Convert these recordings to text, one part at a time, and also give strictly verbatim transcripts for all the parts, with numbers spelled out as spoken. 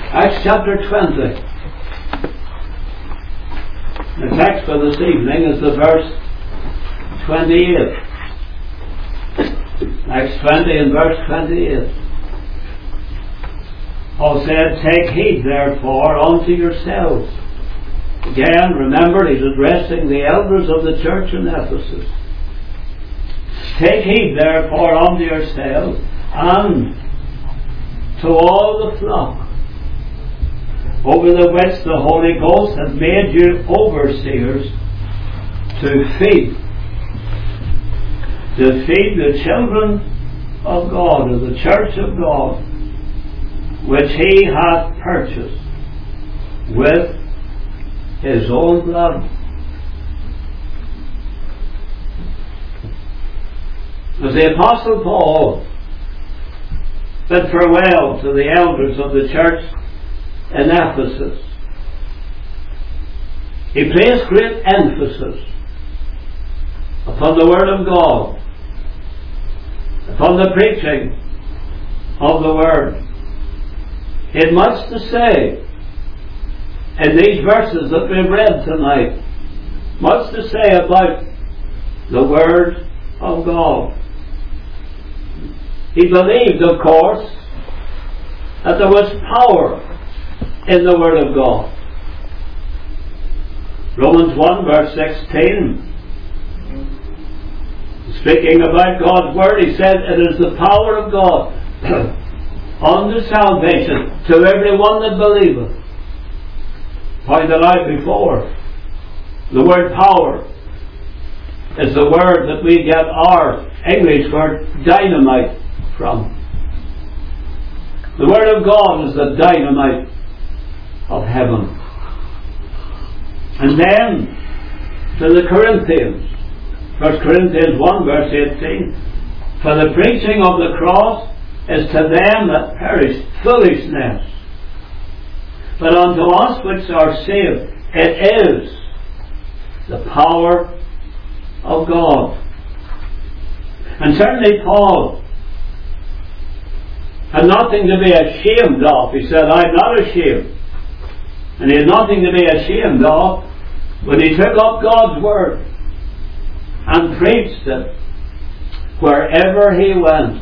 Acts chapter twenty. The text for this evening is the verse twenty-eight. Acts twenty and verse twenty-eight. Paul said, "Take heed therefore unto yourselves." Again, remember, he's addressing the elders of the church in Ephesus. "Take heed therefore unto yourselves and to all the flock, over the which the Holy Ghost hath made you overseers, to feed, to feed the children of God, or the church of God, which he hath purchased with his own blood." As the Apostle Paul bid farewell to the elders of the church in Ephesus, he placed great emphasis upon the Word of God, upon the preaching of the Word. He had much to say in these verses that we've read tonight, much to say about the Word of God. He believed, of course, that there was power in the Word of God. Romans one verse sixteen, speaking about God's Word, he said, "It is the power of God unto salvation to every one that believeth." Pointed out before, the word power is the word that we get our English word dynamite from. The Word of God is the dynamite of heaven. And then to the Corinthians, First Corinthians one verse eighteen, "For the preaching of the cross is to them that perish foolishness, but unto us which are saved it is the power of God." And certainly Paul had nothing to be ashamed of. He said, "I'm not ashamed." And he had nothing to be ashamed of when he took up God's Word and preached it wherever he went.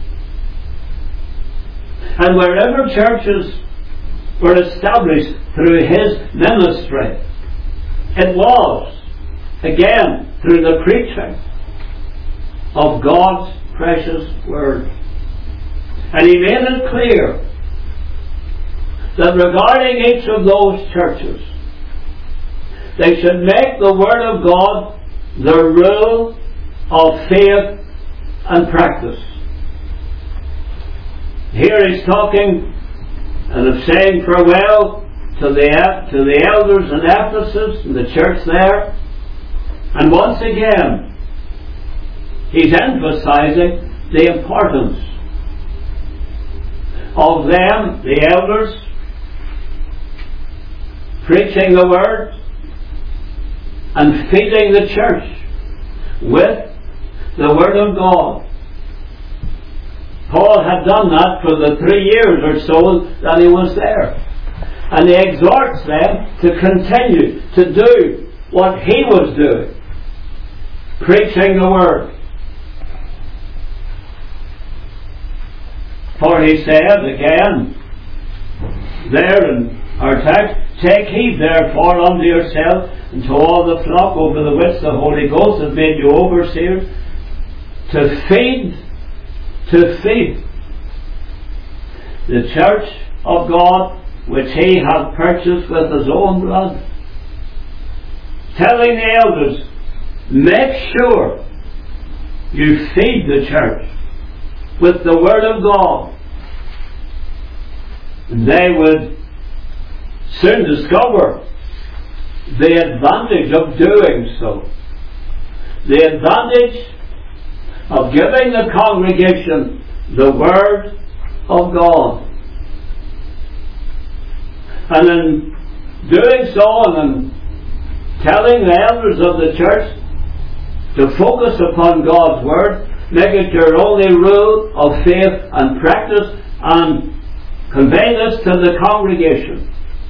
And wherever churches were established through his ministry, it was, again, through the preaching of God's precious Word. And he made it clear that regarding each of those churches, they should make the Word of God the rule of faith and practice. Here he's talking and of saying farewell to the, to the elders in Ephesus and the church there. And once again, he's emphasizing the importance of them, the elders, preaching the Word and feeding the church with the Word of God. Paul had done that for the three years or so that he was there. And he exhorts them to continue to do what he was doing, preaching the Word. For he said again, there in our text, "Take heed therefore unto yourself and to all the flock over the which the Holy Ghost hath made you overseers, to feed, to feed the church of God which he hath purchased with his own blood." Telling the elders, make sure you feed the church with the Word of God. And they would soon discover the advantage of doing so. The advantage of giving the congregation the Word of God. And in doing so, and in telling the elders of the church to focus upon God's Word, make it your only rule of faith and practice, and convey this to the congregation.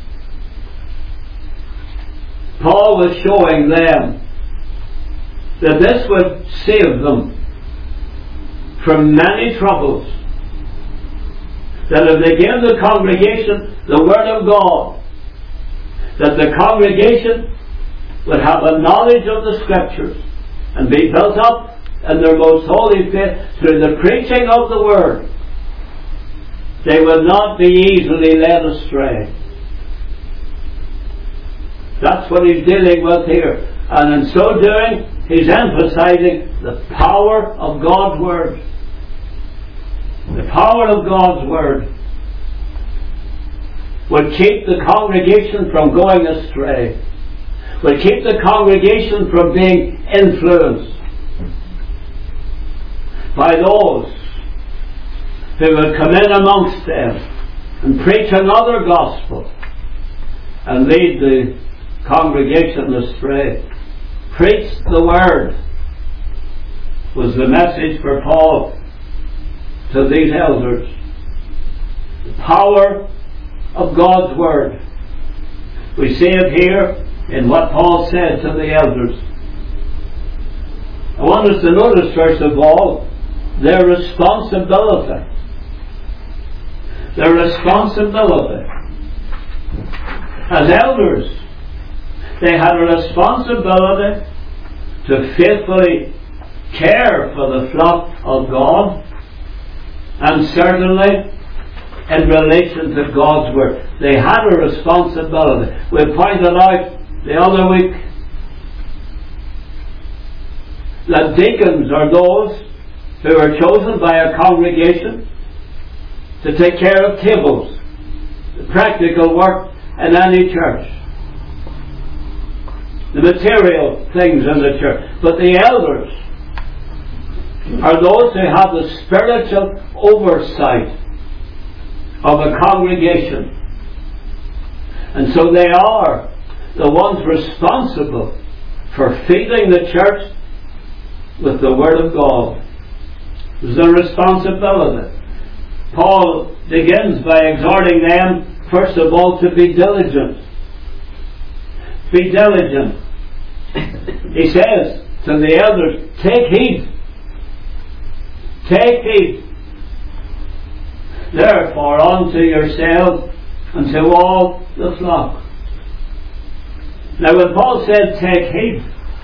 Paul was showing them that this would save them from many troubles. That if they gave the congregation the Word of God, that the congregation would have a knowledge of the Scriptures and be built up in their most holy faith through the preaching of the Word, they would not be easily led astray. That's what he's dealing with here. And in so doing, he's emphasizing the power of God's Word. The power of God's Word would keep the congregation from going astray, would keep the congregation from being influenced by those who would come in amongst them and preach another gospel and lead the congregation astray. Preach the Word was the message for Paul to these elders. The power of God's Word. We see it here in what Paul said to the elders. I want us to notice, first of all, their responsibility. Their responsibility. As elders, they had a responsibility to faithfully care for the flock of God, and certainly in relation to God's Word. They had a responsibility. We pointed out the other week that deacons are those who are chosen by a congregation to take care of tables, the practical work in any church, the material things in the church. But the elders are those who have the spiritual oversight of a congregation. And so they are the ones responsible for feeding the church with the Word of God. It's a responsibility. Paul begins by exhorting them, first of all, to be diligent. Be diligent. He says to the elders, take heed. Take heed, therefore, unto yourselves and to all the flock. Now, when Paul said, take heed,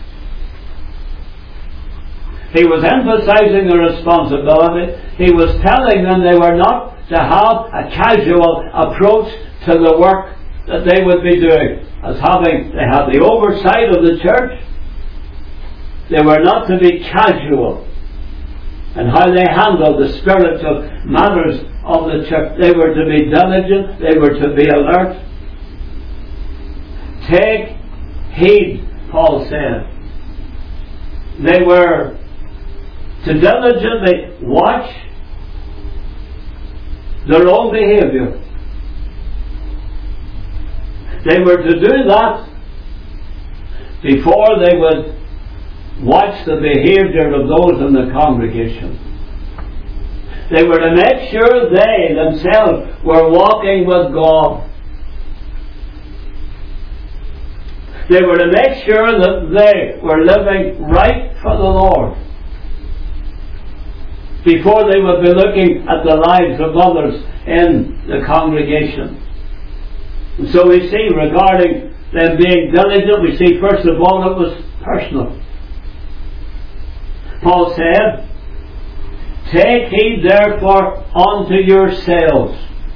he was emphasizing the responsibility. He was telling them they were not to have a casual approach to the work that they would be doing. As having, they had the oversight of the church. They were not to be casual and how they handled the spiritual matters of the church. They were to be diligent, they were to be alert. Take heed, Paul said. They were to diligently watch their own behaviour. They were to do that before they would watch the behaviour of those in the congregation. They were to make sure they themselves were walking with God. They were to make sure that they were living right for the Lord before they would be looking at the lives of others in the congregation. And so we see, regarding them being diligent, we see first of all it was personal. Paul said, take heed therefore unto yourselves.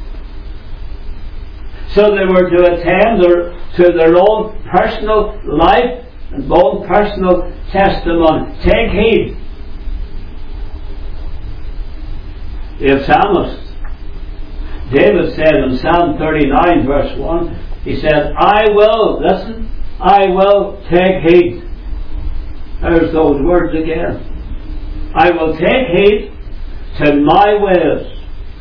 So they were to attend their, to their own personal life and own personal testimony. Take heed. The psalmist David said in Psalm thirty-nine verse one, he said, I will, listen, I will take heed. There's those words again. I will take heed to my ways,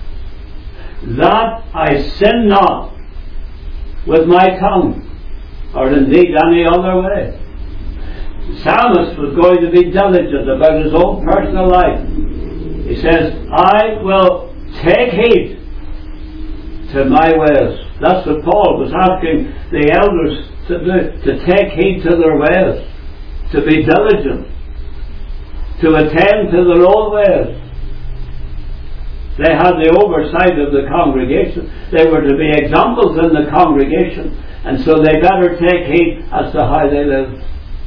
that I sin not with my tongue, or indeed any other way. The psalmist was going to be diligent about his own personal life. He says, I will take heed to my ways. That's what Paul was asking the elders to do, to take heed to their ways, to be diligent, to attend to their own ways. They had the oversight of the congregation. They were to be examples in the congregation, and so they better take heed as to how they lived.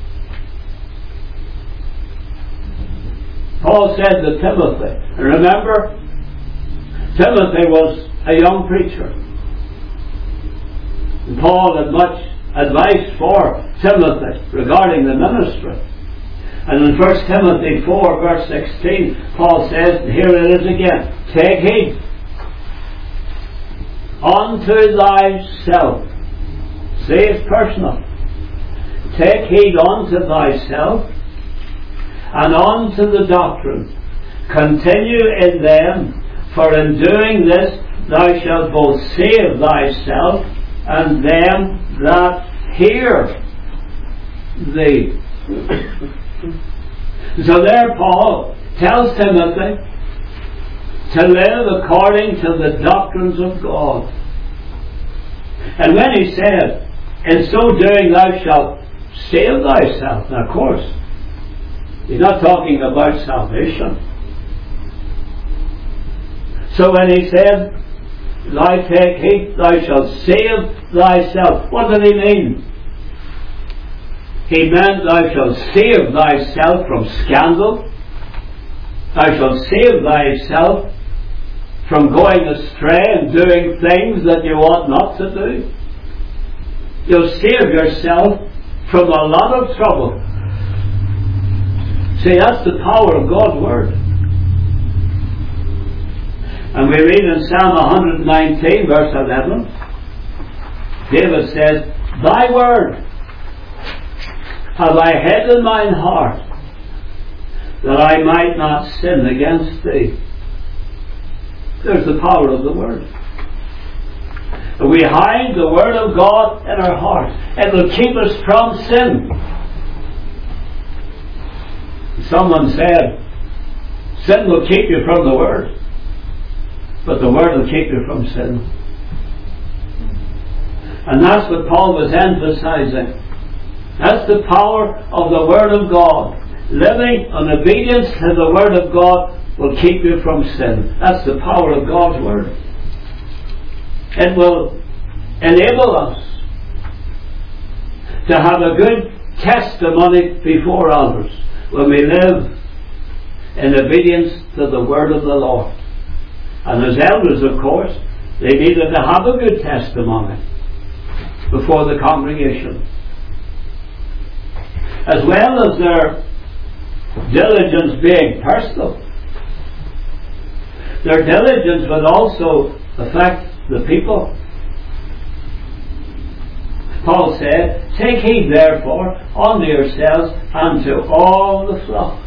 Paul said to Timothy, and remember, Timothy was a young preacher. And Paul had much advice for Timothy regarding the ministry. And in First Timothy four verse sixteen, Paul says, and here it is again, take heed unto thyself. See, it's personal. Take heed unto thyself and unto the doctrine. Continue in them, for in doing this thou shalt both save thyself and them that hear thee. So there Paul tells Timothy to live according to the doctrines of God. And when he said, in so doing thou shalt save thyself, now of course, he's not talking about salvation. So when he said, thou take heed, thou shalt save thyself, what did he mean? He meant thou shalt save thyself from scandal. Thou shalt save thyself from going astray and doing things that you ought not to do. You'll save yourself from a lot of trouble. See, that's the power of God's Word. And we read in Psalm one nineteen verse eleven, David says, thy word have I hid in mine heart, that I might not sin against thee. There's the power of the Word. We hide the Word of God in our heart. It will keep us from sin. Someone said, sin will keep you from the Word, but the Word will keep you from sin. And that's what Paul was emphasizing. That's the power of the Word of God. Living in obedience to the Word of God will keep you from sin. That's the power of God's Word. It will enable us to have a good testimony before others when we live in obedience to the Word of the Lord. And as elders, of course, they needed to have a good testimony before the congregation, as well as their diligence being personal. Their diligence would also affect the people. Paul said, take heed therefore unto yourselves and to all the flock.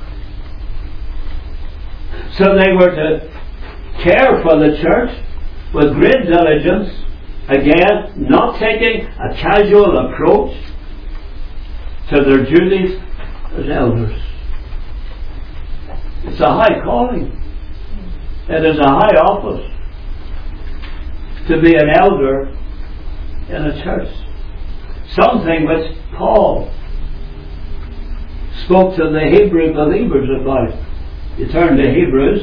So they were to care for the church with great diligence, again, not taking a casual approach to their duties as elders. It's a high calling. It is a high office to be an elder in a church. Something which Paul spoke to the Hebrew believers about. You turn to Hebrews.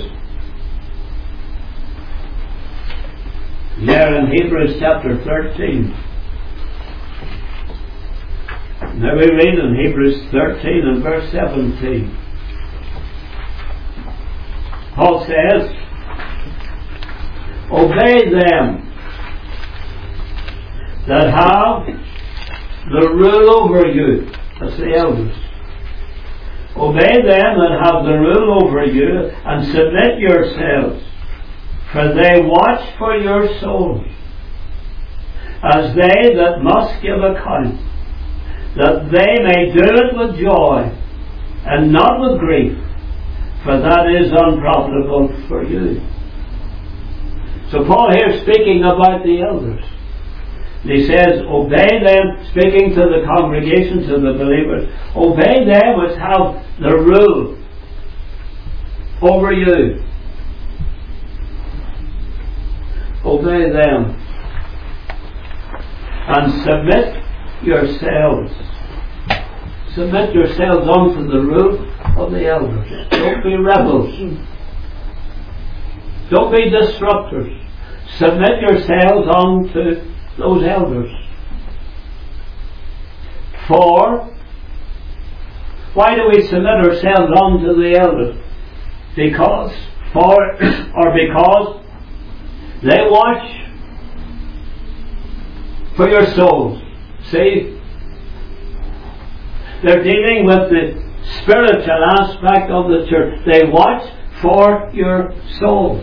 There in Hebrews chapter thirteen. Now we read in Hebrews thirteen and verse seventeen. Paul says, obey them that have the rule over you. That's the elders. Obey them that have the rule over you, and submit yourselves, for they watch for your souls, as they that must give account, that they may do it with joy, and not with grief, for that is unprofitable for you. So Paul here is speaking about the elders. He says, obey them, speaking to the congregation, to the believers. Obey them which have the rule over you. Obey them. And submit yourselves. Submit yourselves unto the rule of the elders. Don't be rebels. Don't be disruptors. Submit yourselves unto those elders. For, why do we submit ourselves unto the elders? Because, for, or because they watch for your souls. See? They're dealing with the spiritual aspect of the church. They watch for your souls.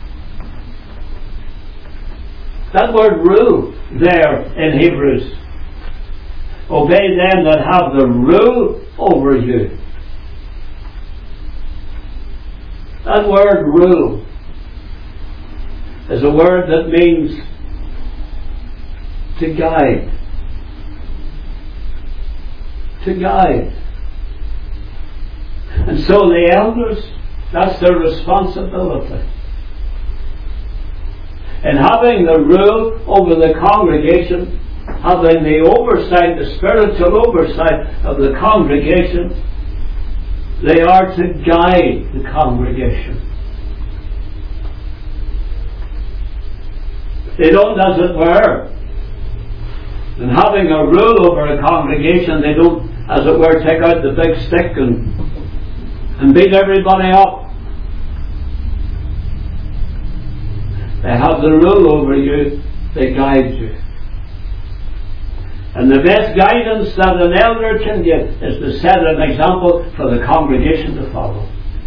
That word rule there in Hebrews. Obey them that have the rule over you. That word rule is a word that means to guide. To guide. And so the elders, that's their responsibility. And having the rule over the congregation, having the oversight, the spiritual oversight of the congregation, they are to guide the congregation. They don't, as it were, and having a rule over a congregation, they don't, as it were, take out the big stick and, and beat everybody up. They have the rule over you, they guide you. And the best guidance that an elder can give is to set an example for the congregation to follow.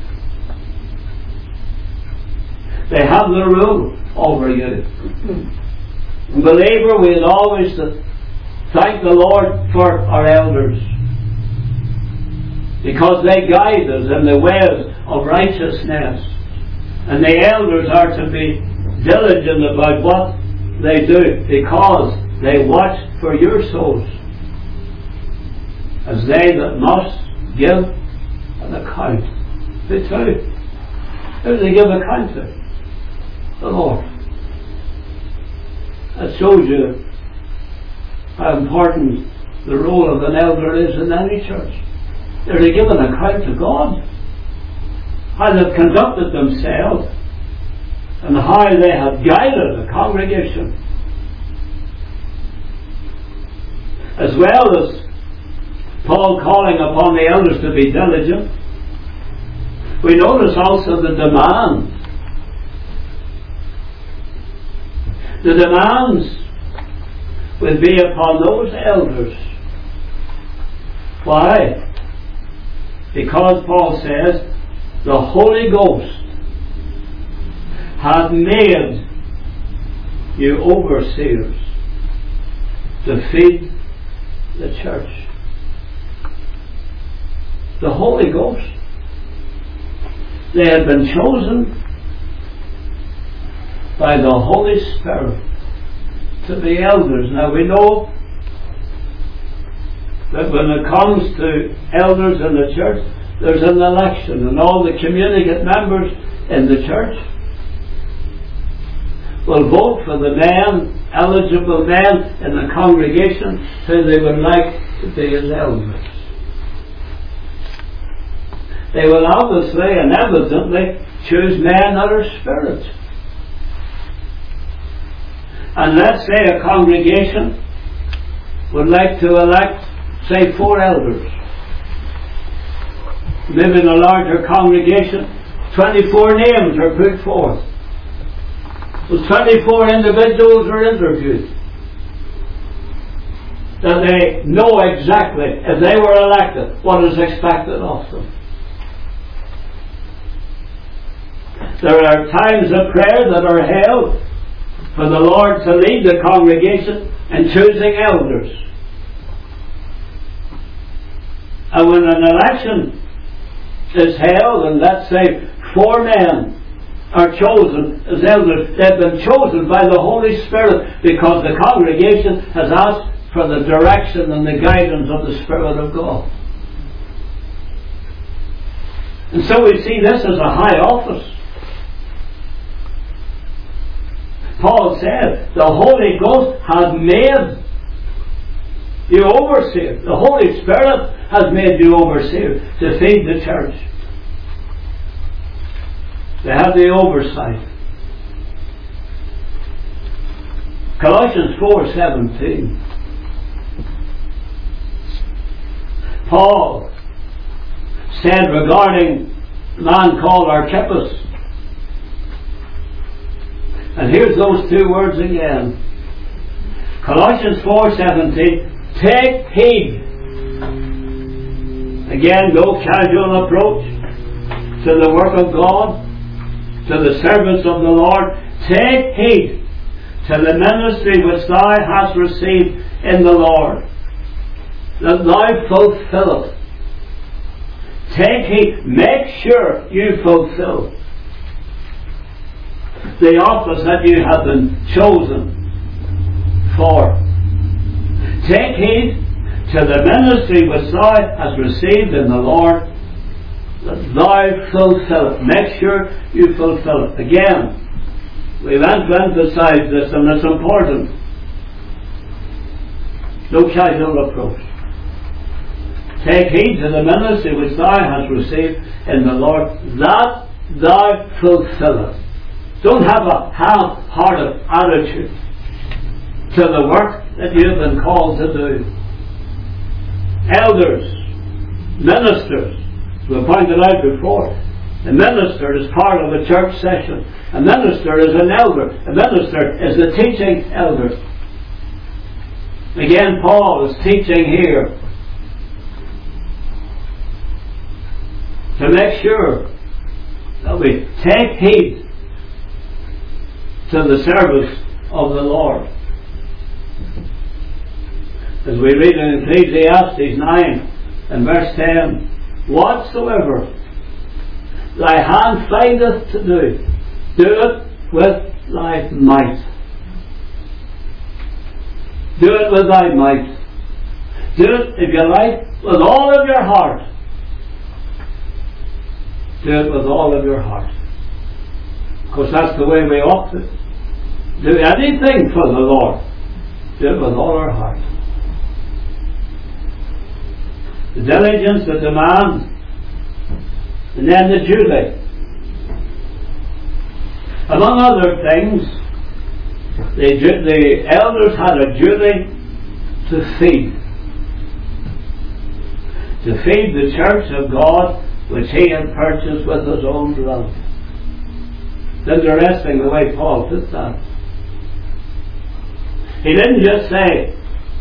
They have the rule over you. And believer, we'll always thank the Lord for our elders, because they guide us in the ways of righteousness. And the elders are to be diligent about what they do, because they watch for your souls, as they that must give an account. They tell you, who do they give account to? The Lord. That shows you how important the role of an elder is in any church. They're to give an account to God, how they've conducted themselves and how they have guided the congregation. As well as Paul calling upon the elders to be diligent, we notice also the demands. The demands will be upon those elders. Why? Because Paul says, the Holy Ghost hath made you overseers to feed the church. The Holy Ghost. They had been chosen by the Holy Spirit to be elders. Now we know that when it comes to elders in the church, there's an election, and all the communicant members in the church will vote for the men, eligible men in the congregation who they would like to be as elders. They will obviously and evidently choose men that are spiritual. And let's say a congregation would like to elect, say, four elders. Maybe in a larger congregation, twenty-four names are put forth. Well, twenty-four individuals are interviewed. That they know exactly, if they were elected, what is expected of them. There are times of prayer that are held for the Lord to lead the congregation in choosing elders. And when an election is held, and let's say four men are chosen as elders, they've been chosen by the Holy Spirit because the congregation has asked for the direction and the guidance of the Spirit of God. And so we see this as a high office. Paul said, the Holy Ghost hath made You overseer. The Holy Spirit has made you overseer to feed the church. To have the oversight. Colossians four seventeen. Paul said regarding a man called Archippus, and here's those two words again. Colossians four seventeen. Take heed. Again, no casual approach to the work of God, to the service of the Lord. Take heed to the ministry which thou hast received in the Lord, that thou fulfill it. Take heed. Make sure you fulfill the office that you have been chosen for. Take heed to the ministry which thou hast received in the Lord, that thou fulfill it. Make sure you fulfill it. Again, we want to emphasize this, and it's important. No casual approach. Take heed to the ministry which thou hast received in the Lord, that thou fulfill it. Don't have a half-hearted attitude to the work that you have been called to do. Elders, ministers, we pointed out before, a minister is part of a church session. A minister is an elder. A minister is a teaching elder. Again, Paul is teaching here to make sure that we take heed to the service of the Lord. As we read in Ecclesiastes nine and verse ten, whatsoever thy hand findeth to do, do it with thy might. Do it with thy might. Do it, if you like, with all of your heart. Do it with all of your heart. Because that's the way we ought to do anything for the Lord. Do it with all our heart. The diligence, the demand, and then the duty. Among other things, the, the elders had a duty to feed. To feed the church of God which he had purchased with his own blood. It's interesting the way Paul put that. He didn't just say,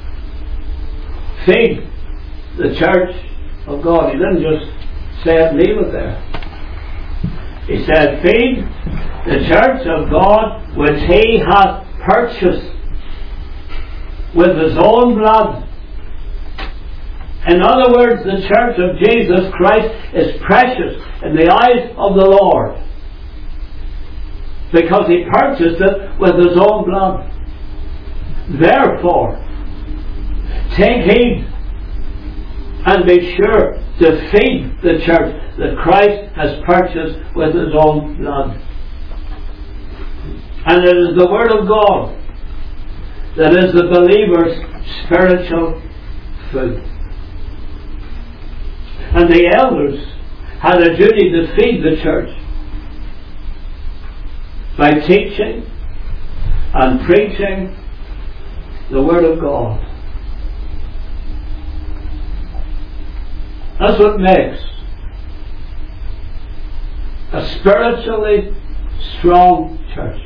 feed the church of God. He didn't just say it and leave it there. He said, feed the church of God which he hath purchased with his own blood. In other words, the church of Jesus Christ is precious in the eyes of the Lord because he purchased it with his own blood. Therefore, take heed and be sure to feed the church that Christ has purchased with his own blood. And it is the Word of God that is the believer's spiritual food. And the elders had a duty to feed the church by teaching and preaching the Word of God. That's what makes a spiritually strong church.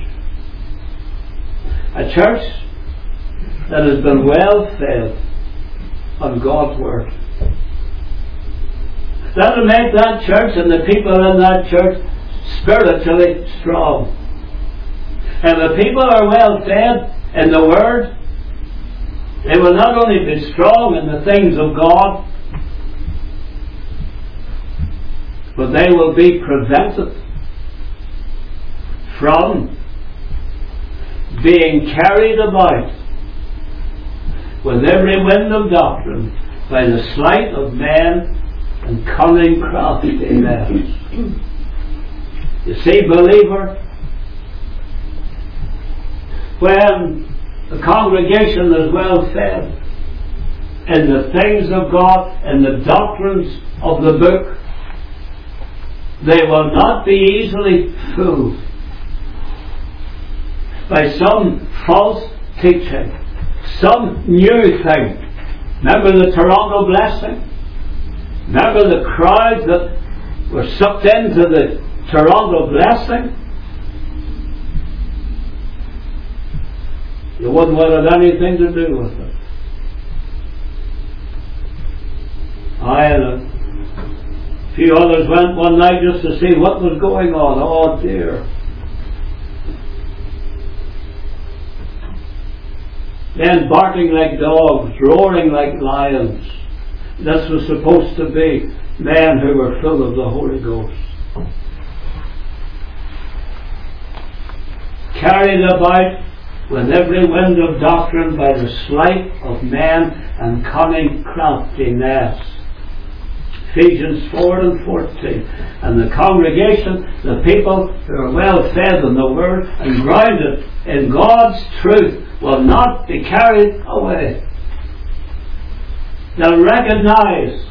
A church that has been well fed on God's Word. That will make that church and the people in that church spiritually strong. And the people are well fed in the Word, they will not only be strong in the things of God, but they will be prevented from being carried about with every wind of doctrine by the sleight of men and cunning crafty men. You see, believer, when the congregation is well fed, in the things of God, in the doctrines of the book, they will not be easily fooled by some false teaching, some new thing. Remember the Toronto blessing? Remember the crowds that were sucked into the Toronto blessing? You wouldn't want to have anything to do with it. I and a few others went one night just to see what was going on. Oh dear. Then barking like dogs, roaring like lions. This was supposed to be men who were full of the Holy Ghost. Carried about with every wind of doctrine by the sleight of men and cunning craftiness. Ephesians four and fourteen. And the congregation, the people who are well fed in the Word and grounded in God's truth, will not be carried away. They'll recognize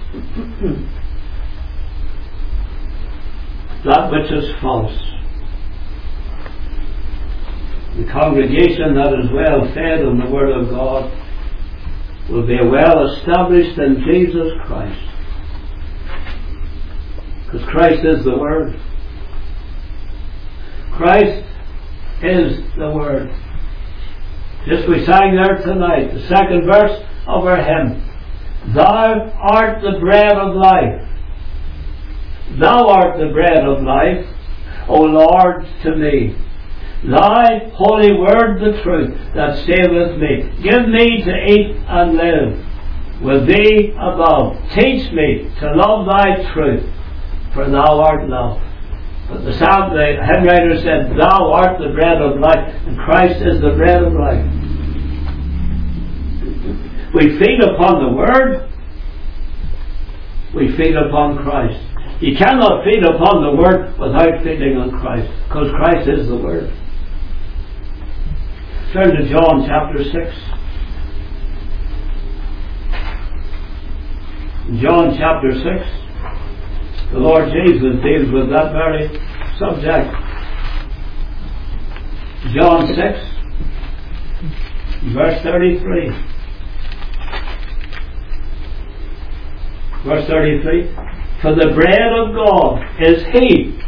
that which is false. The congregation that is well fed on the Word of God will be well established in Jesus Christ. Because Christ is the Word. Christ is the Word. Just we sang there tonight, the second verse of our hymn. Thou art the bread of life. Thou art the bread of life, O Lord, to me. Thy holy word, the truth, that saveth me. Give me to eat and live with thee above. Teach me to love thy truth, for thou art love. But the psalm, the hymn writer said, Thou art the bread of life, and Christ is the bread of life. We feed upon the Word, we feed upon Christ. You cannot feed upon the Word without feeding on Christ, because Christ is the Word. Turn to John chapter six. John chapter six. The Lord Jesus deals with that very subject. John six, verse thirty-three. Verse thirty-three. For the bread of God is He.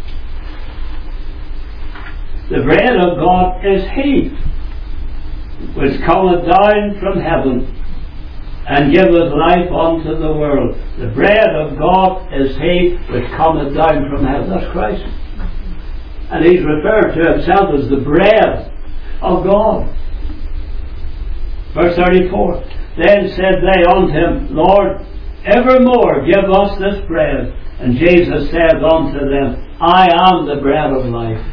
The bread of God is He, which cometh down from heaven, and giveth life unto the world. The bread of God is He which cometh down from heaven. That's Christ. And He's referred to Himself as the bread of God. Verse thirty-four. Then said they unto Him, Lord, evermore give us this bread. And Jesus said unto them, I am the bread of life.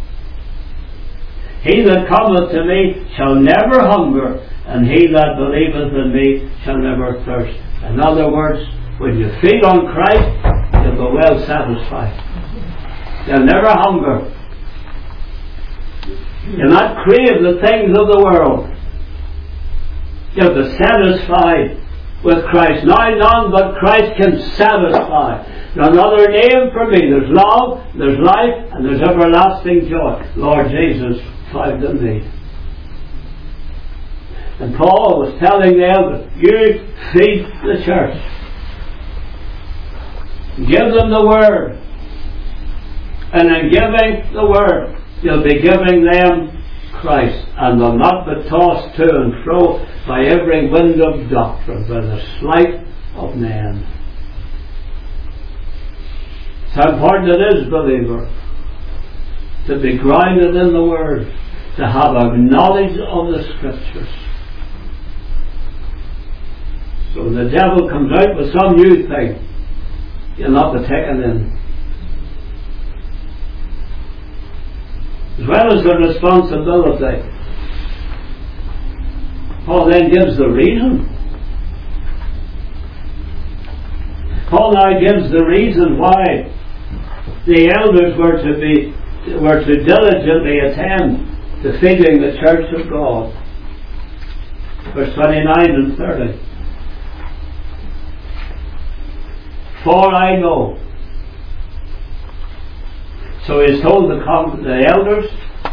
He that cometh to me shall never hunger, and he that believeth in me shall never thirst. In other words, when you feed on Christ, you'll be well satisfied. You'll never hunger. You'll not crave the things of the world. You'll be satisfied with Christ. Now none but Christ can satisfy. None other name for me. There's love, there's life, and there's everlasting joy. Lord Jesus, found in me. And Paul was telling them that you feed the church. Give them the Word. And in giving the Word, you'll be giving them Christ. And they'll not be tossed to and fro by every wind of doctrine, by the sleight of men. It's how important it is, believer, to be grounded in the Word, to have a knowledge of the Scriptures. So when the devil comes out with some new thing, you'll not be taken in. As well as the responsibility, Paul then gives the reason. Paul now gives the reason why the elders were to be were to diligently attend to feeding the church of God. Verse twenty-nine and thirty. For I know. So he's told the, the elders,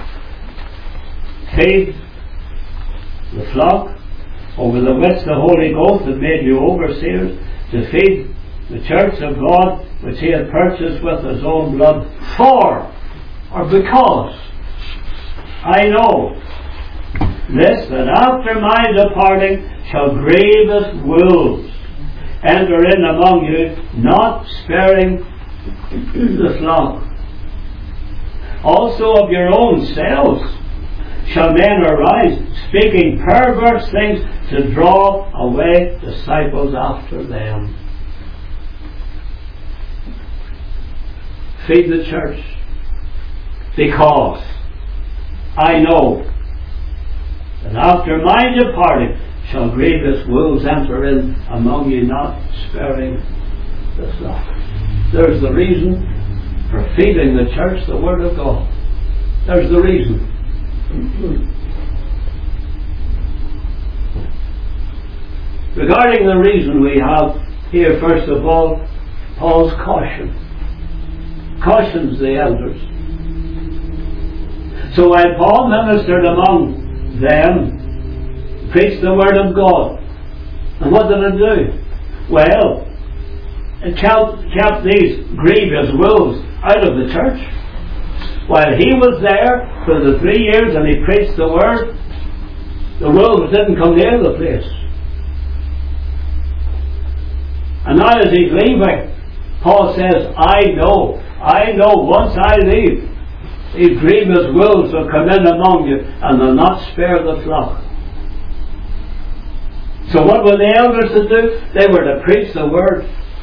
feed the flock, over the which the Holy Ghost had made you overseers, to feed the church of God, which he had purchased with his own blood. For, or because, I know this, that after my departing shall grievous wolves enter in among you, not sparing the flock. Also of your own selves shall men arise, speaking perverse things, to draw away disciples after them. Feed the church, because I know that after my departing shall grievous wolves enter in among you, not sparing the flock. There's the reason for feeding the church the Word of God. There's the reason. Regarding the reason, we have here first of all Paul's caution. Cautions the elders. So while Paul ministered among them, preached the Word of God, and what did it do? Well, it kept, kept these grievous wolves out of the church. While he was there for the three years and he preached the Word, the wolves didn't come near the place. And now as he's leaving, Paul says, I know, I know once I leave, these grievous wolves will come in among you and will not spare the flock. So what were the elders to do? They were to preach the Word.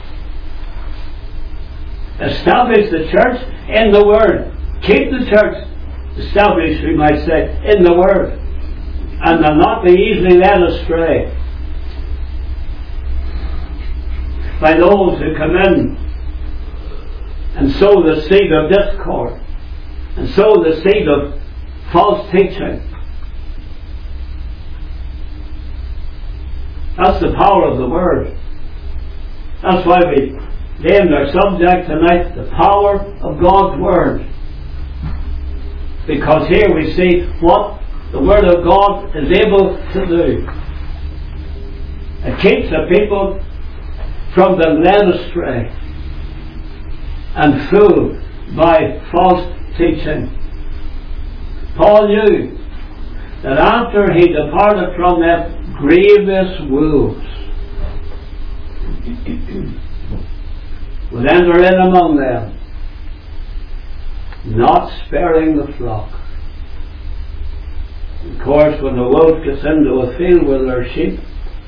Establish the church in the Word. Keep the church established, we might say, in the Word. And they'll not be easily led astray by those who come in and sow the seed of discord and sow the seed of false teaching. That's the power of the Word. That's why we named our subject tonight, the power of God's Word. Because here we see what the Word of God is able to do. It keeps the people from being led astray and fooled by false teaching. Paul knew that after he departed from them, grievous wolves would enter in among them, not sparing the flock. Of course, when the wolf gets into a field where there are sheep,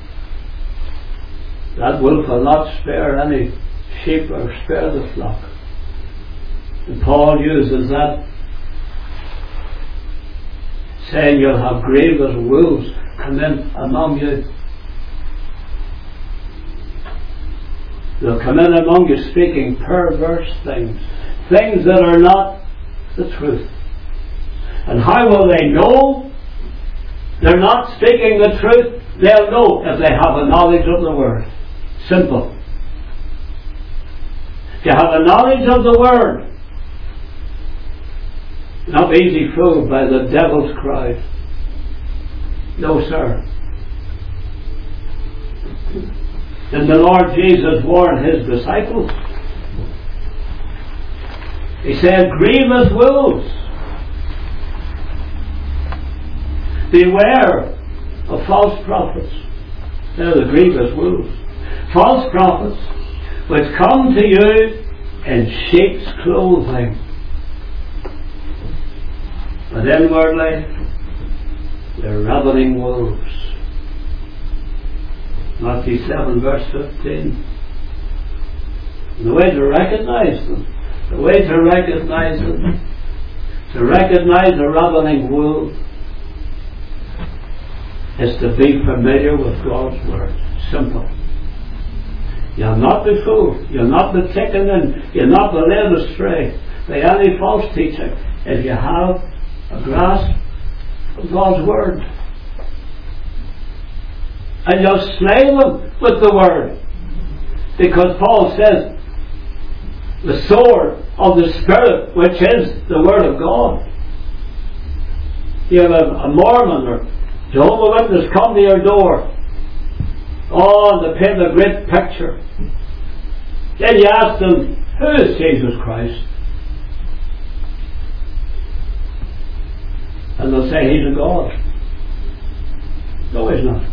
that wolf will not spare any sheep or spare the flock. And Paul uses that, saying you'll have grievous wolves come in among you. They'll come in among you speaking perverse things, things that are not the truth. And how will they know they're not speaking the truth? They'll know if they have a knowledge of the Word. Simple. If you have a knowledge of the Word, not easy fooled by the devil's cry. No, sir. Did the Lord Jesus warn his disciples? He said, grievous wolves, beware of false prophets. They're the grievous wolves. False prophets which come to you in sheep's clothing, but inwardly they're ravening wolves. Matthew seven verse fifteen. And the way to recognize them, the way to recognize them, to recognize a ravening wolf, is to be familiar with God's Word. Simple. You'll not be fooled. You'll not be taken in. You'll not be led astray by any false teaching if you have a grasp of God's Word. And you'll slay them with the Word. Because Paul says, the sword of the Spirit, which is the Word of God. You have a, a Mormon or Jehovah's Witness come to your door. Oh, and they paint a great picture. Then you ask them, who is Jesus Christ? And they'll say, He's a God. No, He's not.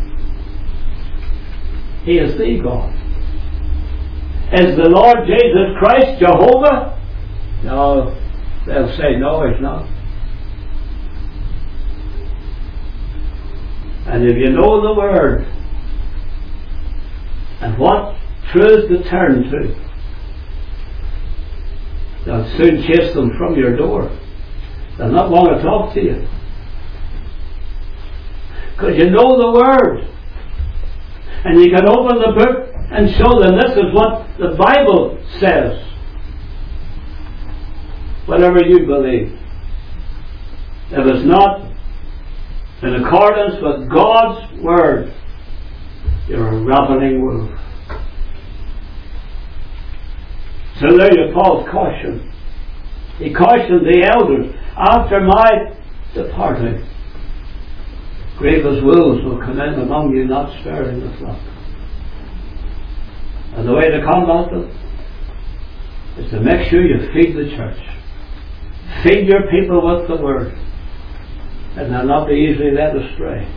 He is the God. Is the Lord Jesus Christ Jehovah? No. They'll say, no, He's not. And if you know the Word and what truth to turn to, they'll soon chase them from your door. They'll not want to talk to you. Because you know the Word. And you can open the book and show them this is what the Bible says. Whatever you believe. If it's not in accordance with God's Word, you're a ravening wolf. So there you Paul's caution. He cautioned the elders, after my departing, grievous wolves will come in among you, not sparing the flock. And the way to combat them is to make sure you feed the church. Feed your people with the Word, and they'll not be easily led astray.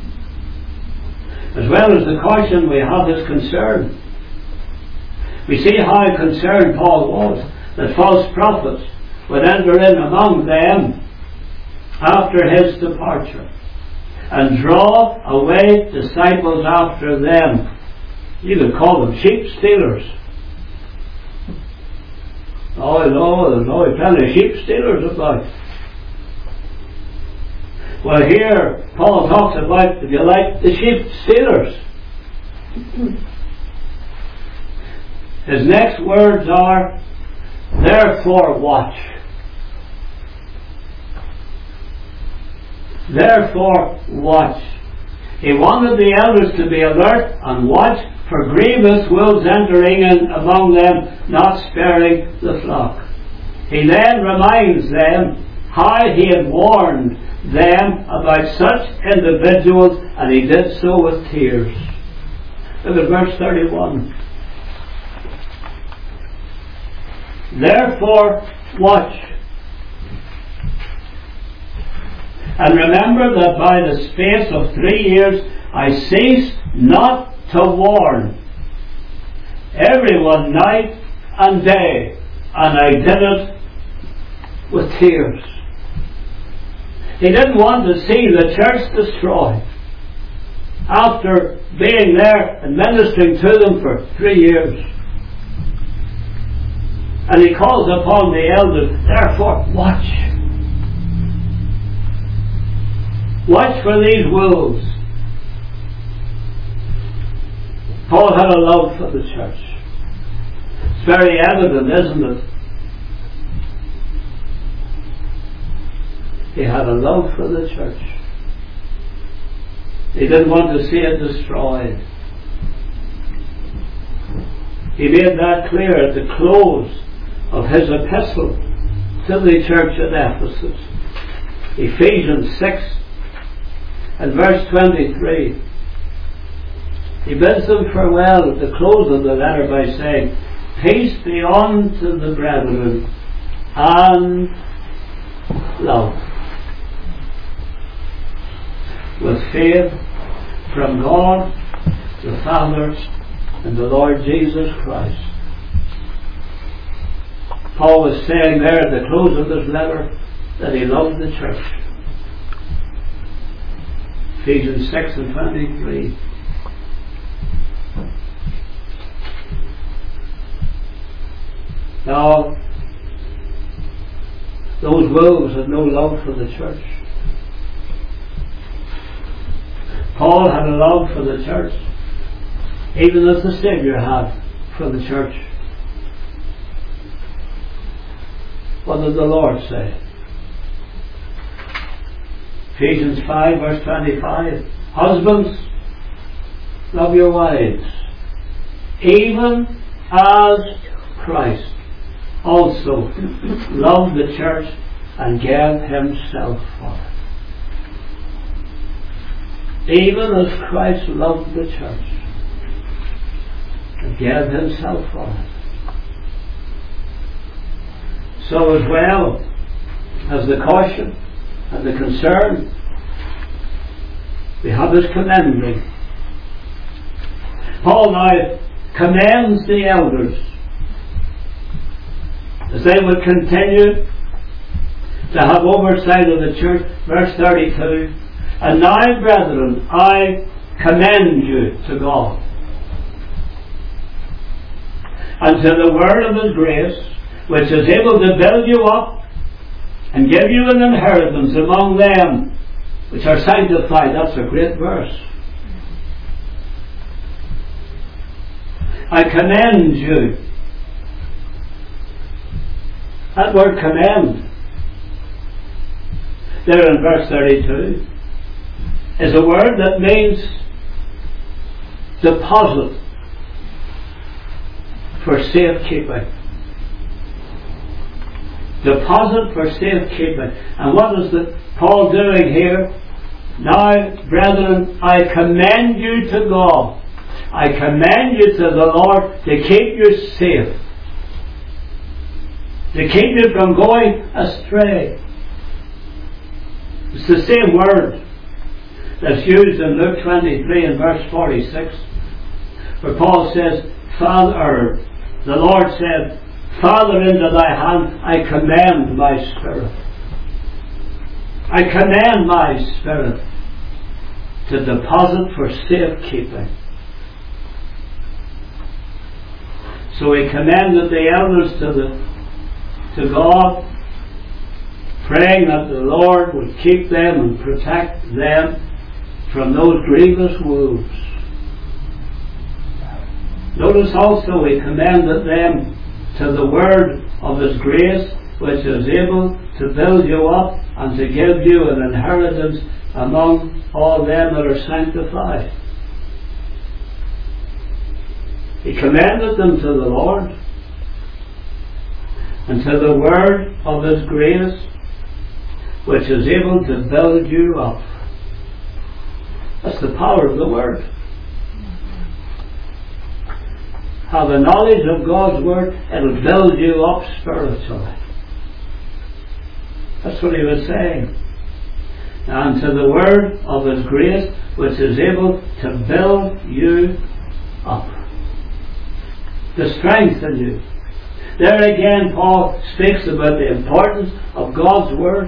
As well as the caution we have is concern. We see how concerned Paul was that false prophets would enter in among them after his departure and draw away disciples after them. You could call them sheep stealers. Oh no, there's no plenty of sheep stealers about. Well, here Paul talks about, if you like, the sheep stealers. His next words are, therefore watch. Therefore watch. He wanted the elders to be alert and watch for grievous wolves entering in among them, not sparing the flock. He then reminds them how he had warned them about such individuals, and he did so with tears. Look at verse thirty-one. Therefore watch, and remember that by the space of three years I ceased not to warn everyone night and day, and I did it with tears. He didn't want to see the church destroyed after being there and ministering to them for three years. And he calls upon the elders, therefore watch. Watch for these wolves. Paul had a love for the church. It's very evident, isn't it? He had a love for the church. He didn't want to see it destroyed. He made that clear at the close of his epistle to the church at Ephesus. Ephesians six and verse twenty-three. He bids them farewell at the close of the letter by saying, peace be unto the brethren and love, with faith from God the Father and the Lord Jesus Christ. Paul was saying there at the close of this letter that he loved the church. Ephesians six and twenty-three. Now, those wolves had no love for the church. Paul had a love for the church, even as the Saviour had for the church. What did the Lord say? Ephesians five verse twenty-five. Husbands, love your wives, even as Christ also loved the church and gave himself for it. Even as Christ loved the church and gave himself for it. So as well as the caution and the concern, we have his commending. Paul now commends the elders as they would continue to have oversight of the church. Verse thirty-two, and now, brethren, I commend you to God and to the word of his grace, which is able to build you up and give you an inheritance among them which are sanctified. That's a great verse. I commend you. That word commend there in verse thirty-two is a word that means deposit for safekeeping. Deposit for safekeeping. And what is the Paul doing here? Now, brethren, I commend you to God. I commend you to the Lord to keep you safe, to keep you from going astray. It's the same word that's used in Luke twenty-three and verse forty-six, where Paul says, Father, the Lord said, Father, into thy hand I commend my spirit. I commend my spirit to deposit for safekeeping. So he commended the elders to the to God, praying that the Lord would keep them and protect them from those grievous wounds. Notice also he commended them to the word of his grace, which is able to build you up and to give you an inheritance among all them that are sanctified. He commended them to the Lord and to the word of his grace, which is able to build you up. That's the power of the word. Have a knowledge of God's word, it'll build you up spiritually. That's what he was saying. And to the word of his grace, which is able to build you up, to strengthen you. There again, Paul speaks about the importance of God's word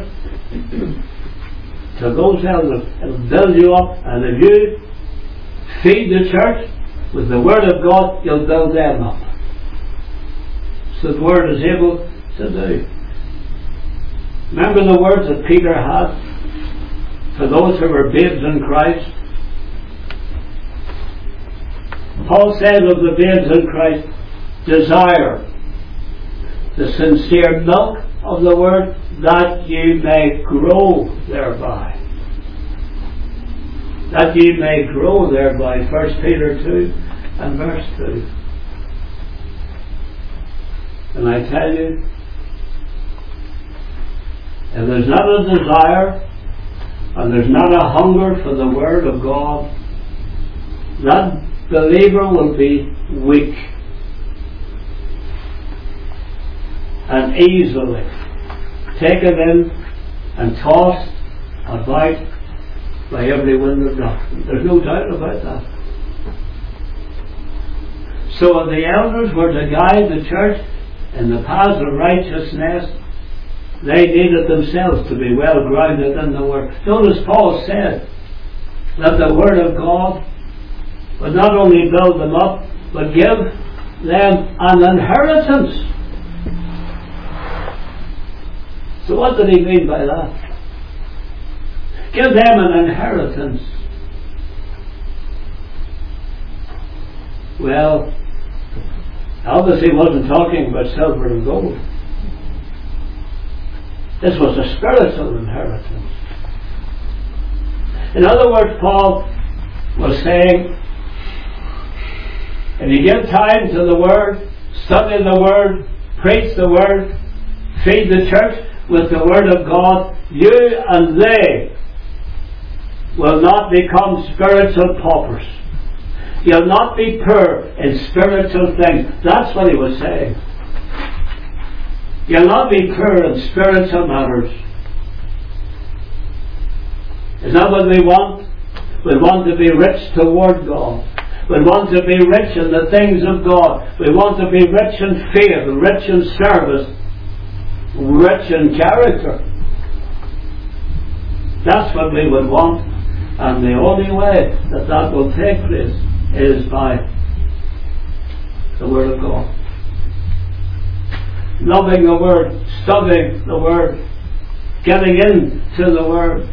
to those elders. It'll build you up, and if you feed the church with the word of God, you'll build them up. So the word is able to do. Remember the words that Peter had for those who were babes in Christ? Paul said of the babes in Christ, desire the sincere milk of the word, that ye may grow thereby. That ye may grow thereby. First Peter two and verse two. And I tell you, if there's not a desire and there's not a hunger for the word of God, that believer will be weak and easily taken in and tossed about by every wind of doctrine. There's no doubt about that. So if the elders were to guide the church in the paths of righteousness, they needed themselves to be well grounded in the word. Notice Paul said that the word of God would not only build them up, but give them an inheritance. So what did he mean by that? Give them an inheritance. Well, obviously he wasn't talking about silver and gold. This was a spiritual inheritance. In other words, Paul was saying If you give time to the Word, study the Word, preach the Word, feed the church with the Word of God, you and they will not become spiritual paupers. You'll not be poor in spiritual things. That's what he was saying. You'll not be poor in spiritual matters. Is that what we want? We want to be rich toward God. We want to be rich in the things of God. We want to be rich in faith, rich in service, rich in character. That's what we would want. And the only way that that will take place is by the Word of God. Loving the Word, studying the Word, getting into the Word.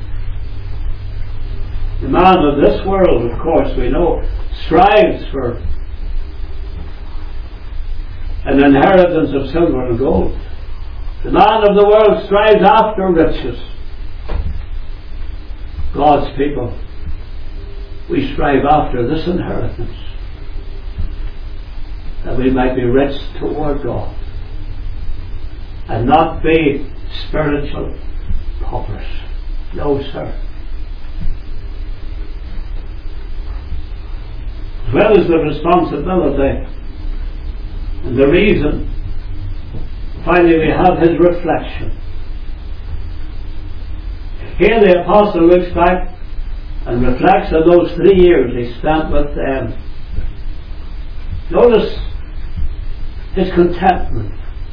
The man of this world, of course, we know, strives for an inheritance of silver and gold. The man of the world strives after riches. God's people, we strive after this inheritance, that we might be rich toward God and not be spiritual paupers. No, sir. As well as the responsibility and the reason, finally we have his reflection. Here the apostle looks back and reflects on those three years he spent with them. Notice his contentment.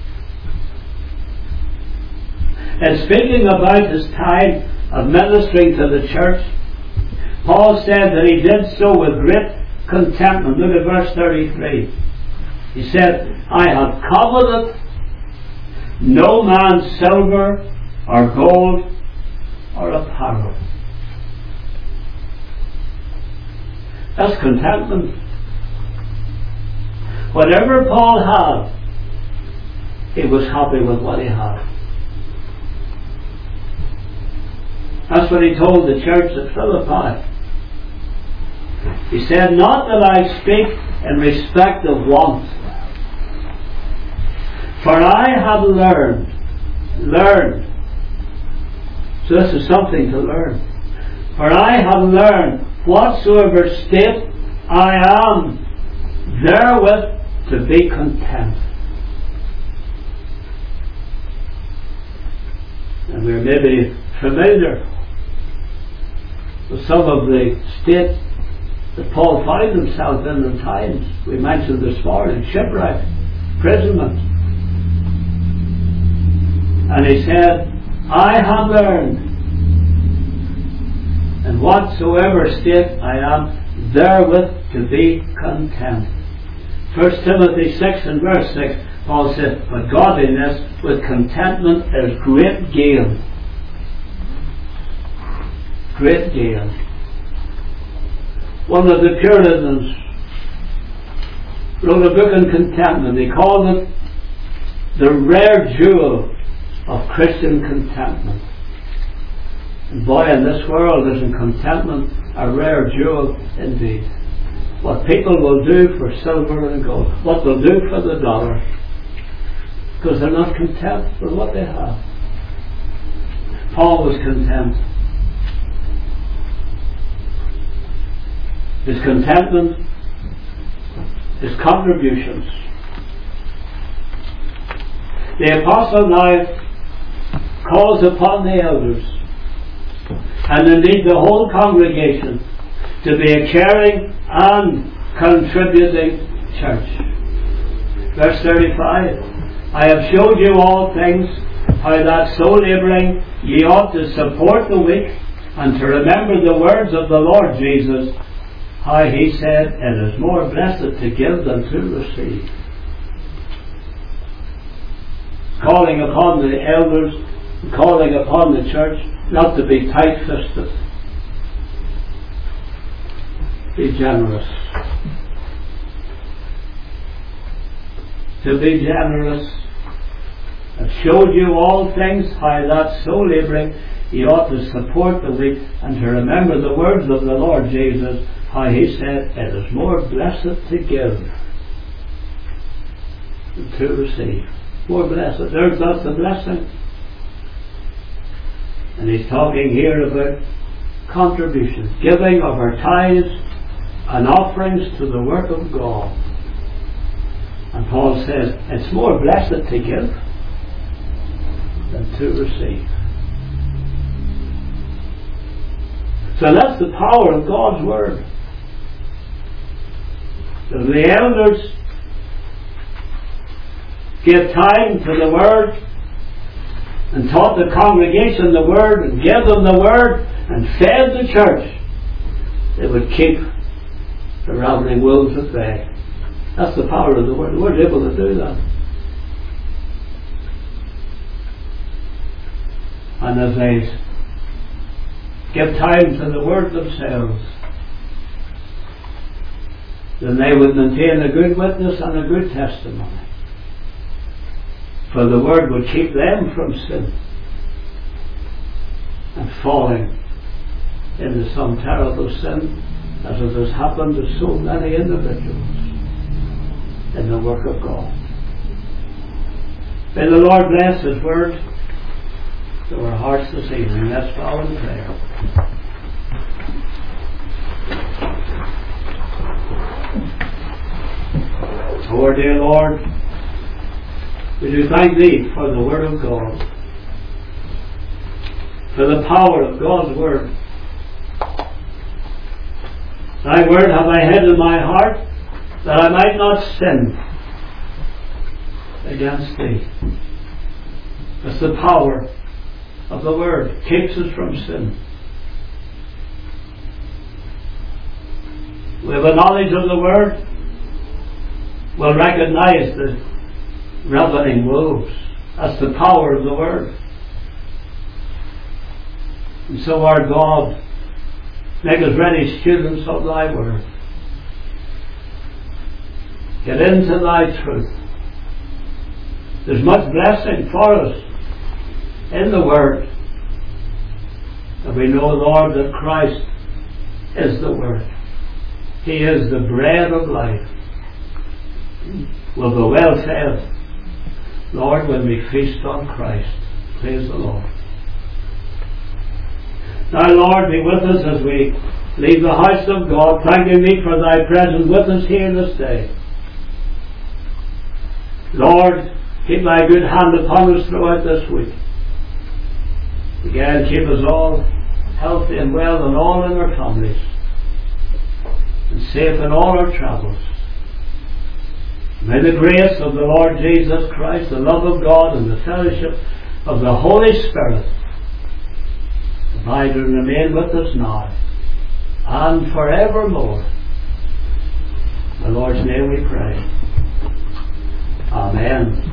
And speaking about his time of ministering to the church, Paul said that he did so with great contentment. Look at verse thirty-three. He said, I have coveted no man's silver or gold or apparel. That's contentment. Whatever Paul had, he was happy with what he had. That's what he told the church at Philippi. He said, not that I speak in respect of want, for I have learned, learned, so this is something to learn, for I have learned whatsoever state I am, therewith to be content. And we're maybe familiar with some of the states that Paul found himself in at times. We mentioned this morning, shipwreck, imprisonment. And he said, I have learned, and whatsoever state I am, therewith to be content. First Timothy six and verse six, Paul said, but godliness with contentment is great gain. Great gain. One of the Puritans wrote a book on contentment. He called it the rare jewel of Christian contentment. And boy, in this world isn't contentment a rare jewel indeed. What people will do for silver and gold, what they'll do for the dollar, because they're not content with what they have. Paul was content. His contentment, his contributions. The apostle now calls upon the elders, and indeed the whole congregation, to be a caring and contributing church. Verse thirty-five, I have showed you all things, how that so labouring ye ought to support the weak, and to remember the words of the Lord Jesus, how he said, it is more blessed to give than to receive. Calling upon the elders, calling upon the church, not to be tight-fisted. Be generous. To be generous. I've showed you all things, how that so labouring ye ought to support the weak, and to remember the words of the Lord Jesus, how he said, it is more blessed to give than to receive. More blessed. There's that's the blessing. And he's talking here about contributions, giving of our tithes and offerings to the work of God. And Paul says, it's more blessed to give than to receive. So that's the power of God's Word. So the elders gave time to the Word and taught the congregation the Word and gave them the Word and fed the church. They would keep the ravening wolves at bay. That's the power of the Word. The Word's able to do that. And as they give time to the Word themselves, then they would maintain a good witness and a good testimony. For the Word would keep them from sin and falling into some terrible sin, as it has happened to so many individuals in the work of God. May the Lord bless His Word to our hearts this evening. Let's bow in prayer. Oh, dear Lord, we do thank Thee for the Word of God, for the power of God's Word. Thy Word have I hid in my heart, that I might not sin against Thee. It's the power of the Word. Keeps us from sin. We have a knowledge of the Word. We'll recognize the ravening wolves. That's the power of the Word. And so, our God, make us ready students of Thy Word. Get into Thy truth. There's much blessing for us in the Word. And we know, Lord, that Christ is the Word. He is the bread of life. We'll be well fed, Lord, when we feast on Christ. Praise the Lord. Now, Lord, be with us as we leave the house of God, thanking Thee for Thy presence with us here this day. Lord, keep Thy good hand upon us throughout this week. Again, keep us all healthy and well, and all in our families, and safe in all our travels. May the grace of the Lord Jesus Christ, the love of God, and the fellowship of the Holy Spirit abide and remain with us now and forevermore. In the Lord's name we pray. Amen.